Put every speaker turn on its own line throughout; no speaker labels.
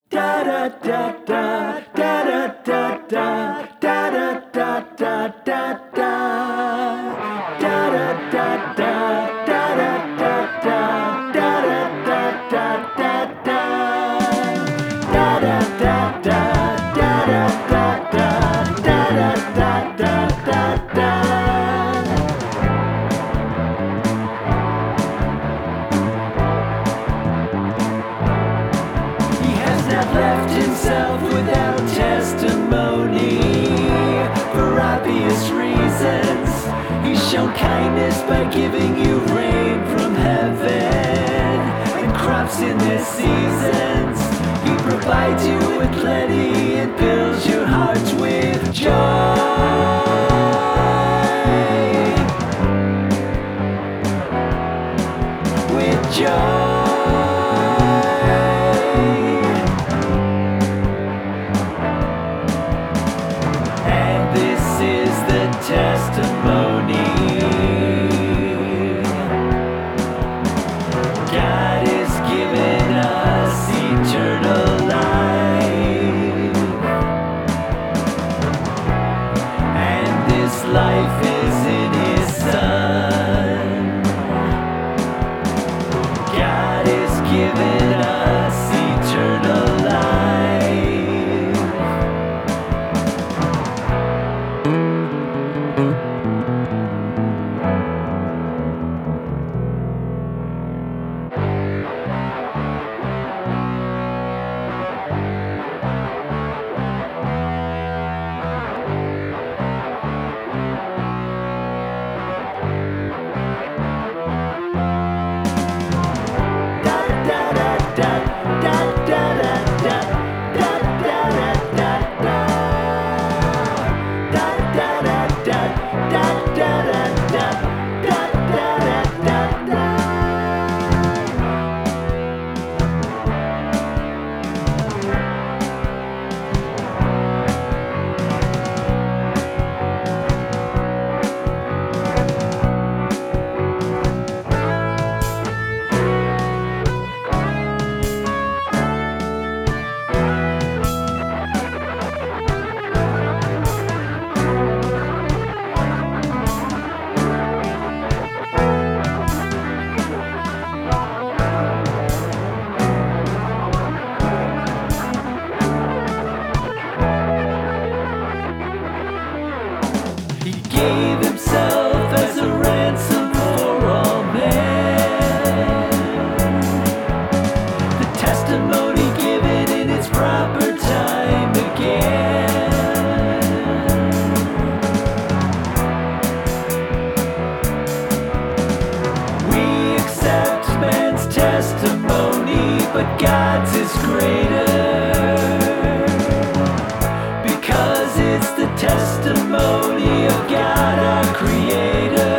Left himself without testimony for obvious reasons. He's shown kindness by giving you rain from heaven and crops in their seasons. He provides you with plenty and fills your hearts with joy. With joy. Testimony. God has given us eternal life, and this life is in His Son. God has given us eternal life. Gave himself as a ransom for all men. The testimony given in its proper time again. We accept man's testimony, but God's is greater, because it's the testimony of God, our Creator.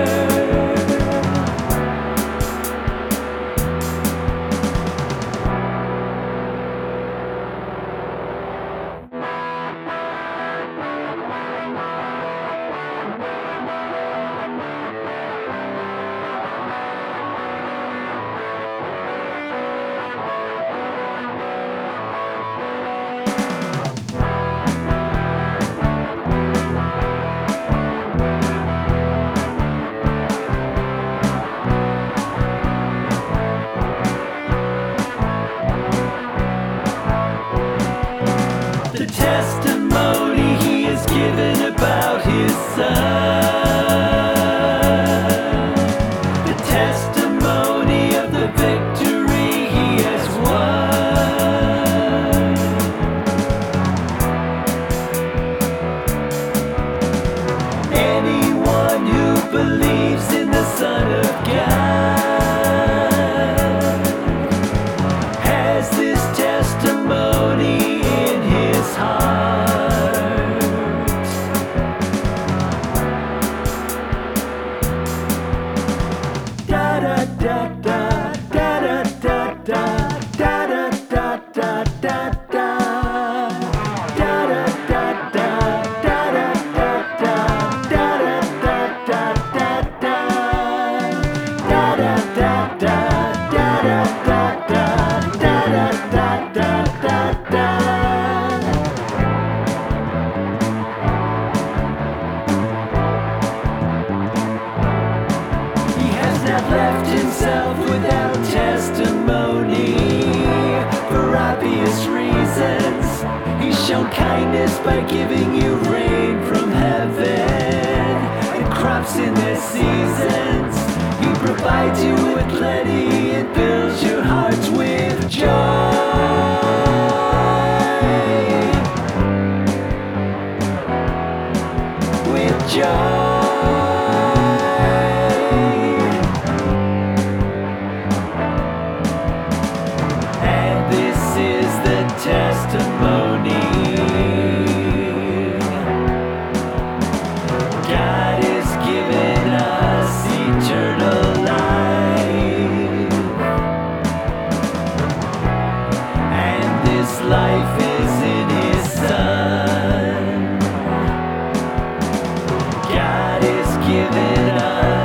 The testimony He has given about His Son, the testimony of the victory He has won. Anyone who believes in the Son of God has this testimony in his heart. He's shown kindness by giving you rain from heaven and crops in their seasons. He provides you with plenty and fills your hearts with joy. With joy. Testimony. God has given us eternal life, and this life is in His Son. God has given us